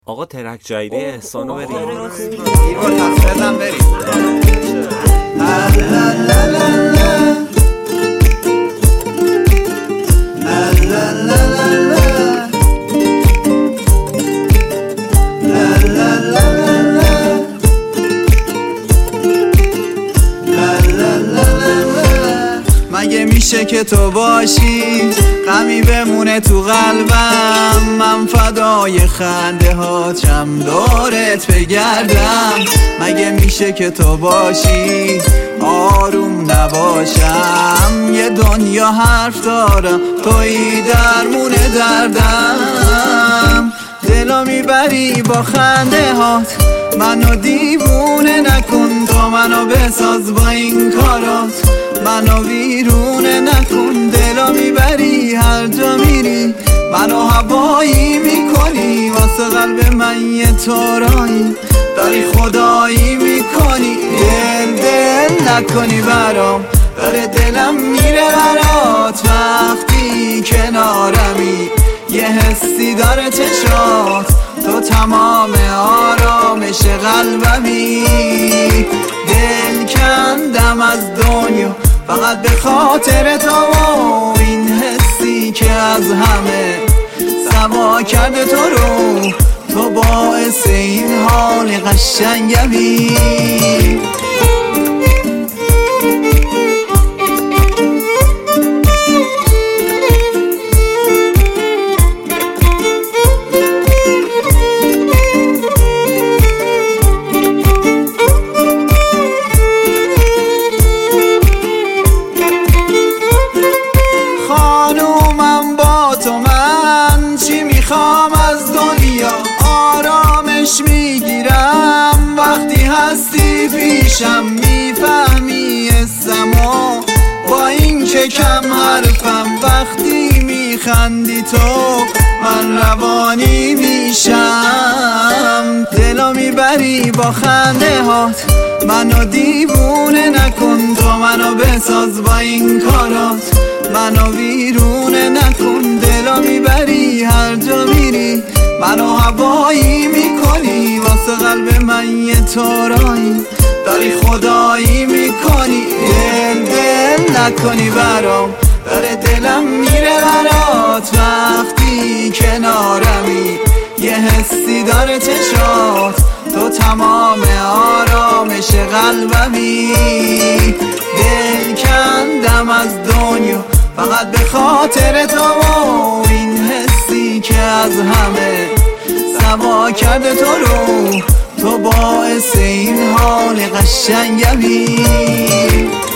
آقا ترک جدیده احسانو بریم این رو تصفیدم بریم مگه میشه که تو باشی غمی بمونه تو قلبم، من فدای خنده هاتم دورت بگردم. مگه میشه که تو باشی آروم نباشم، یه دنیا حرف دارم تویی درمون دردم. دلو میبری با خنده هات، منو دیوونه نکن، تو منو بساز با این کارات، منو ویرونه نکن. دلو میبری هر جا میری، منو هوایی میکنی، واسه قلب من یه طورایی داری خدایی میکنی. دل نکنی برام، داره دلم میره برات وقتی کنارمی، یه حسی داره چشات، تو تمام آرامش قلبمی. دل کندم از دنیا فقط به خاطر تو، این حسی که از همه سوا کرده تو رو، تو باعث این حال قشنگمی. خانومم با تو من چی میخوام از دنیا، آرامش میگیرم وقتی هستی پیشم، میفهمی اسمو با این که کم حرفم، وقتی میخندی تو من روانی میشم. دلو میبری با خنده هات، منو دیوونه نکن، تو منو بساز با این کارات، منو ویرونه نکن. دلو میبری هر جا میری، منو هوایی میکنی، واسه قلب من یه طورایی داری خدایی میکنی. دل نکنی برام، داره دلم میره برات وقتی کنارمی، یه حسی داره چشات، تو تمام آرامش قلبمی. دل کندم از دنیا فقط به خاطر تو، این حسی که از همه سوا کرده تو رو، تو باعث این حال قشنگمی.